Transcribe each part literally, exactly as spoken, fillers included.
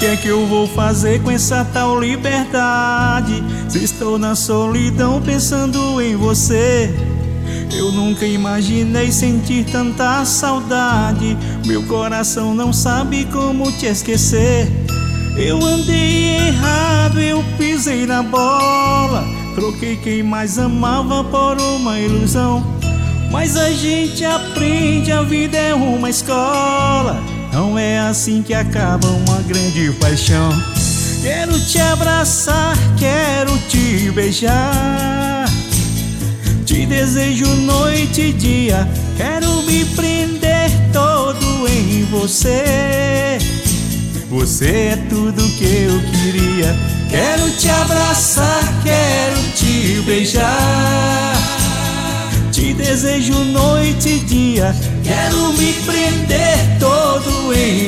que é que eu vou fazer com essa tal liberdade? Se estou na solidão pensando em você. Eu nunca imaginei sentir tanta saudade. Meu coração não sabe como te esquecer. Eu andei errado, eu pisei na bola. Troquei quem mais amava por uma ilusão. Mas a gente aprende, a vida é uma escola. Não é assim que acaba uma grande paixão. Quero te abraçar, quero te beijar. Te desejo noite e dia. Quero me prender todo em você. Você é tudo que eu queria. Quero te abraçar, quero te beijar. Te desejo noite e dia. Quero me prender todo em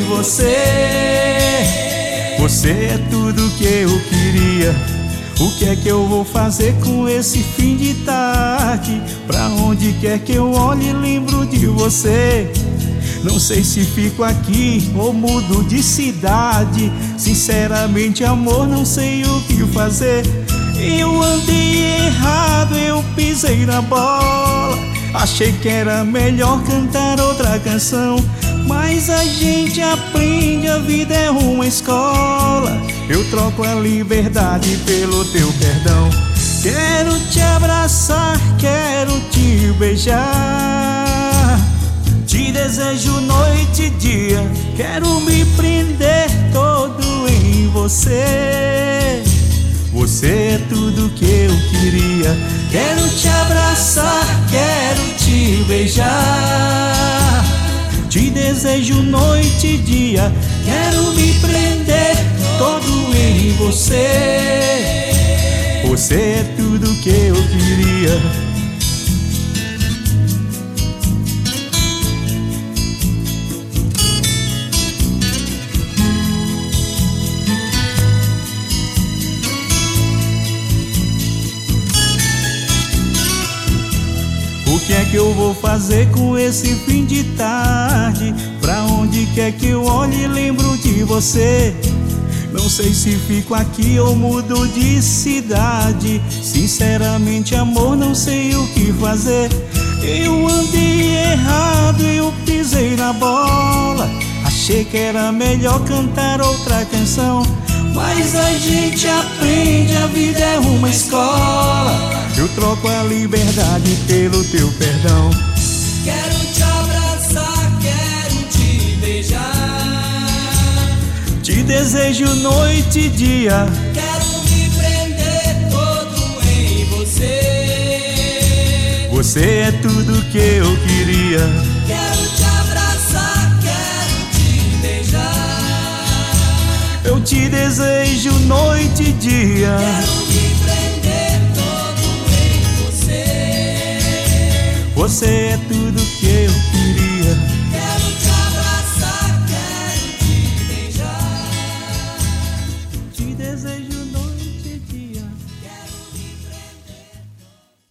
você. Você é tudo que eu queria. O que é que eu vou fazer com esse fim de tarde? Pra onde quer que eu olhe lembro de você. Não sei se fico aqui ou mudo de cidade. Sinceramente, amor, não sei o que fazer. Eu andei errado, eu pisei na bola. Achei que era melhor cantar outra canção. Mas a gente aprende, a vida é uma escola. Eu troco a liberdade pelo teu perdão. Quero te abraçar, quero te beijar. Te desejo noite e dia. Quero me prender todo em você. Você é tudo que eu queria. Quero te abraçar, quero te beijar. Te desejo noite e dia. Quero me prender todo em você. Você é tudo que eu queria. O que é que eu vou fazer com esse fim de tarde? Pra onde quer que eu olhe lembro de você. Não sei se fico aqui ou mudo de cidade. Sinceramente, amor, não sei o que fazer. Eu andei errado, eu pisei na bola. Achei que era melhor cantar outra canção. Mas a gente aprende, a vida é uma escola. Eu troco a liberdade pelo teu perdão. Quero te abraçar, quero te beijar. Te desejo noite e dia. Quero me prender todo em você. Você é tudo que eu queria. Quero te abraçar, quero te beijar. Eu te desejo noite e dia. Quero me prender todo em você. Você é tudo que eu queria.